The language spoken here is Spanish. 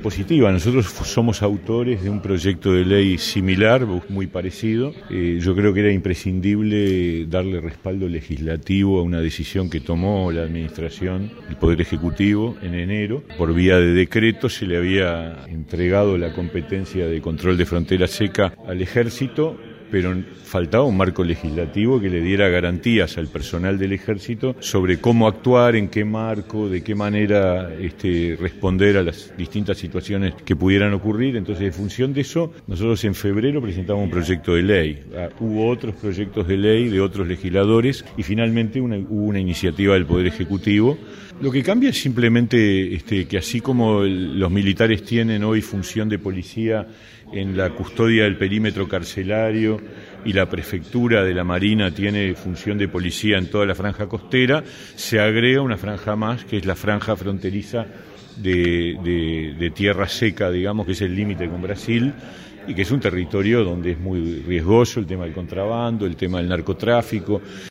positiva. Nosotros somos autores de un proyecto de ley similar, muy parecido. Yo creo que era imprescindible darle respaldo legislativo a una decisión que tomó la Administración, el Poder Ejecutivo, en enero. Por vía de decreto se le había entregado la competencia de control de frontera seca al Ejército, pero faltaba un marco legislativo que le diera garantías al personal del Ejército sobre cómo actuar, en qué marco, de qué manera responder a las distintas situaciones que pudieran ocurrir. Entonces, en función de eso, nosotros en febrero presentamos un proyecto de ley. Hubo otros proyectos de ley de otros legisladores y finalmente hubo una iniciativa del Poder Ejecutivo. Lo que cambia es simplemente que así como los militares tienen hoy función de policía en la custodia del perímetro carcelario y la prefectura de la Marina tiene función de policía en toda la franja costera, se agrega una franja más, que es la franja fronteriza de tierra seca, digamos, que es el límite con Brasil, y que es un territorio donde es muy riesgoso el tema del contrabando, el tema del narcotráfico.